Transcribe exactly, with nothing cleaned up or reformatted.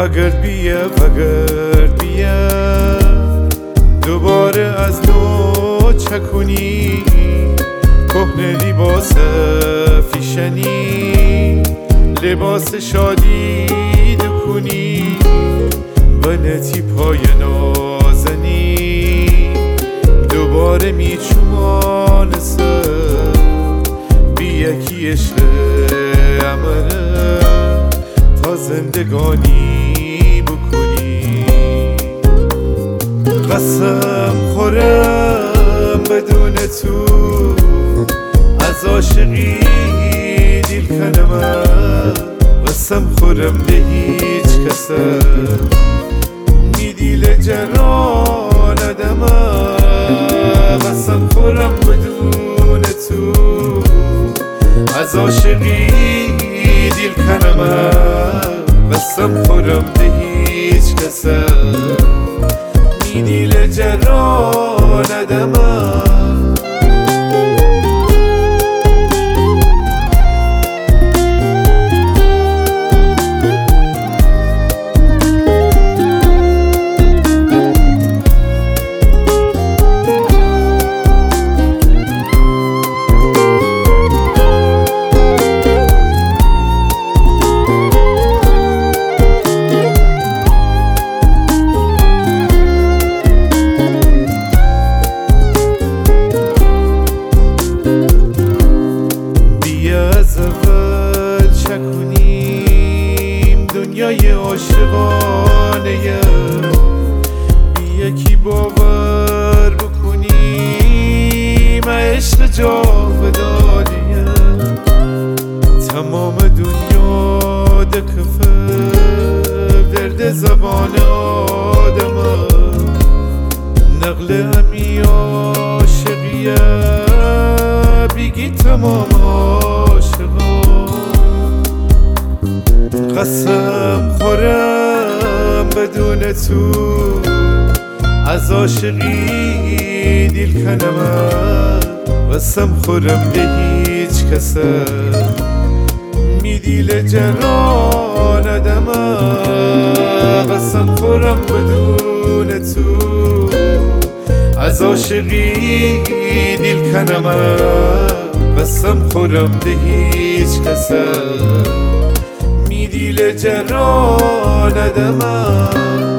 وگرد بیا وگرد بیا دوباره از نو چکونی کهنه لباس فیشنی لباس شادی دکنی و نتی پای نازنی دوباره میچومان سر بی یکی عشق امره تا زندگانی بکنی قسم خورم بدون تو از عاشقی دیل کنم قسم خورم به هیچ کسه می دیل جران ادم قسم خورم بدون تو از عاشقی دیل کنم قسم خورم به هیچ کسه می دیل جران ادم دنیای عاشقانه بی یکی باور بکنیم عشق جاودانه تمام دنیا دکفه ورد زبان آدم نقل امی عاشقیه بیگی تمام عاشقان قسم خورم بدون تو از عاشقی دیل کنم قسم خورم به هیچ کسه می دیل جران ادم قسم خورم بدون تو از عاشقی دیل کنم قسم خورم به هیچ کسه می دیل جران ادم